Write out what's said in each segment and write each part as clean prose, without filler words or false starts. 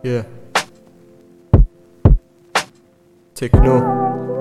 Yeah. Techno.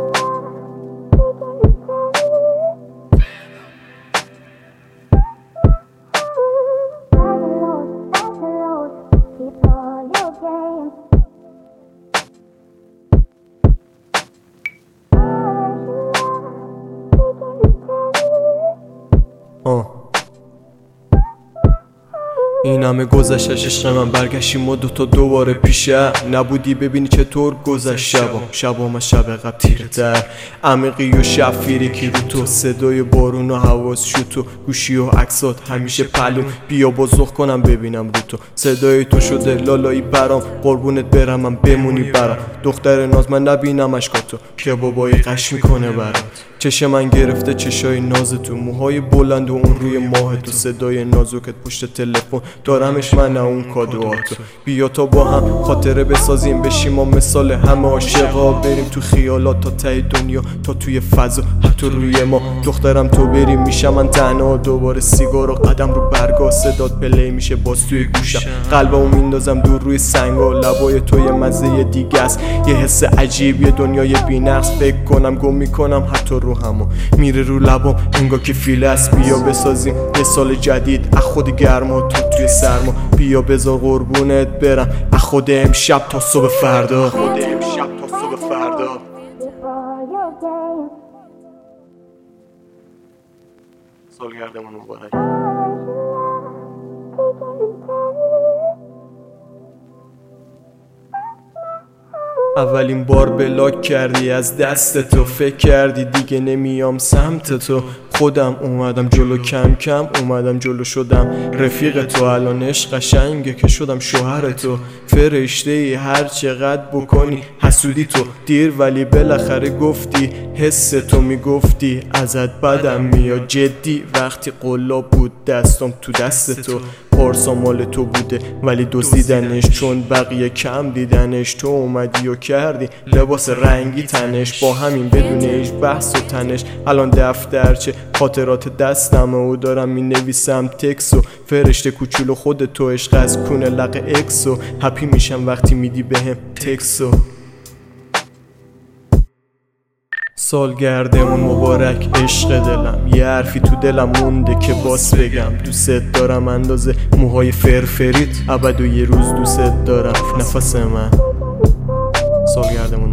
این همه گذشتش عشق من، برگشتیم ما دوتا دوباره پیشه نبودی ببینی چطور گذشت شبام از شب قبل تیره تر عمیقی و شفیری رو تو صدای بارون و حواس شوتو گوشی و عکسات همیشه پلوم بیا بازخ کنم ببینم رو تو صدای تو شده لالایی برام قربونت برم من بمونی برام دختر ناز من نبینم اشکاتو که بابایی قش میکنه برات چشم من گرفته چشای ناز تو موهای بلند و اون روی ماه تو صدای نازوکت پشت تلفن دارمش من اون کادواتو بیا تا با هم خاطره بسازیم بشیم ما مثال همه عاشقا بریم تو خیالات تا ته دنیا تا توی فضا حتی روی ما دخترم تو بریم میشم من تنها دوباره سیگار و قدم رو برگاه صدات پلی میشه باز توی گوشم قلبمو میندازم دور روی سنگا لبای تو یه مزه دیگه است یه حس عجیب یه دنیای بی‌نقص فکر کنم گم میکنم حتی رو همو میره رو لبام انگار که فیله است بیا بسازیم یه سال جدید از خود گرم و تو توی سرما بیا بذار قربونت برم از خود امشب تا صبح فردا سالگردمون مبارک اولین بار بلاک کردی از دست تو فکر کردی دیگه نمیام سمت تو خودم اومدم جلو کم کم اومدم جلو شدم رفیق تو الان عشق قشنگه که شدم شوهر تو فرشته ای هر چقدر بکنی حسودی تو دیر ولی بالاخره گفتی حس تو میگفتی ازت بدم میاد جدی وقتی قلاب بود دستم تو دست تو پارسا مال تو بوده ولی دزدیدنش چون بقیه کم دیدنش تو اومدی و کردی لباس رنگی تنش با همین بدون هیچ بحث و تنش الان دفترچه خاطرات دستمه و دارم می نویسم تکسو فرشته کوچولو خود تو عشق از کونه لق اکسو هپی میشم وقتی میدی بهم تکسو سالگردمون مبارک عشق دلم یه حرفی تو دلم مونده که باز بگم دوست دارم اندازه موهای فرفریت ابد و یه روز دوست دارم نفس من سالگردمون